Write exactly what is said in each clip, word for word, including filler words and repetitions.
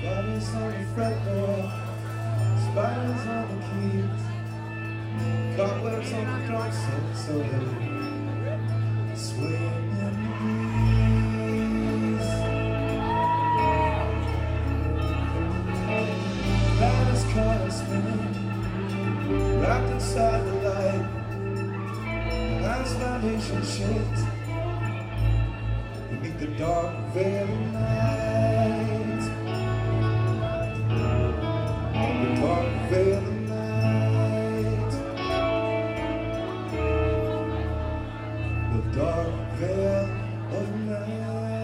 Spiders on the fretboard, spiders on the keys, cobwebs on the drum set, so they sway in the breeze. Lattice cars spinning, wrapped inside the light, as foundation shakes beneath the dark veil of night. The dark veil of night. The dark veil of night.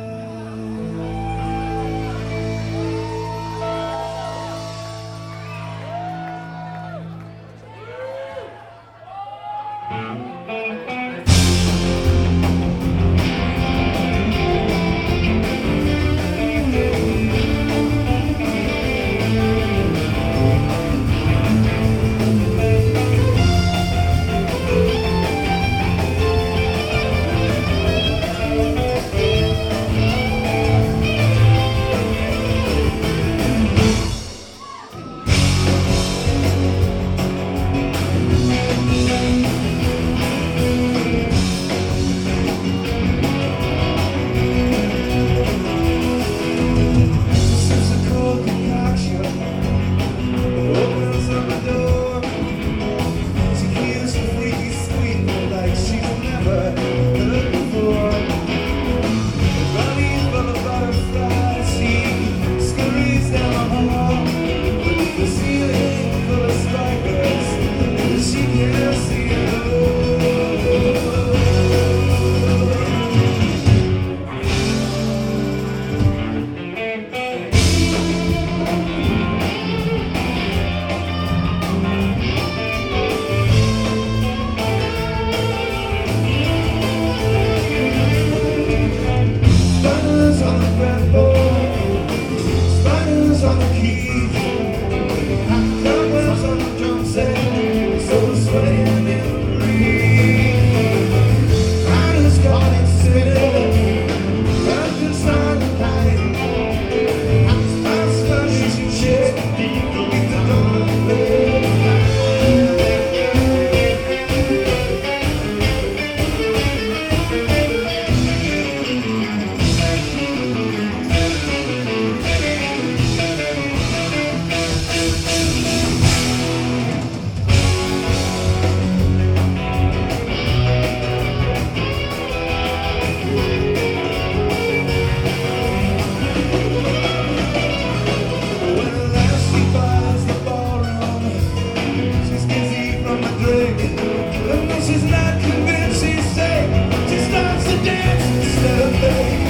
She's not convinced, she's safe. She starts to dance instead of fake.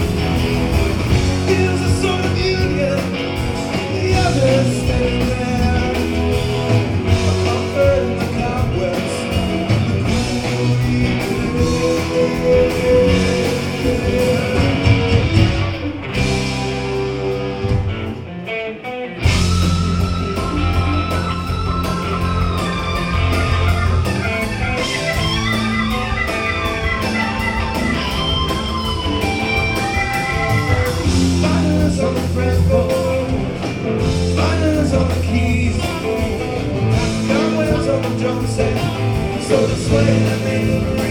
Feels a sort of union, the others standing there. A comfort in the cobwebs, so the sway